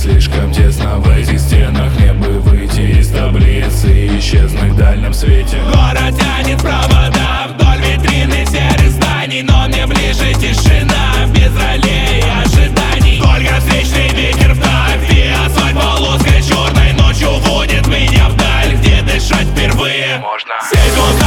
слишком тесно в этих стенах. Мне бы выйти из таблицы и исчезнуть в дальнем свете. Город тянет провода вдоль витрины серых зданий, но мне ближе тишина, без ролей и ожиданий. Только встречный ветер вдаль, и асфальт полоской черной ночью водит меня вдаль, где дышать впервые можно. Здесь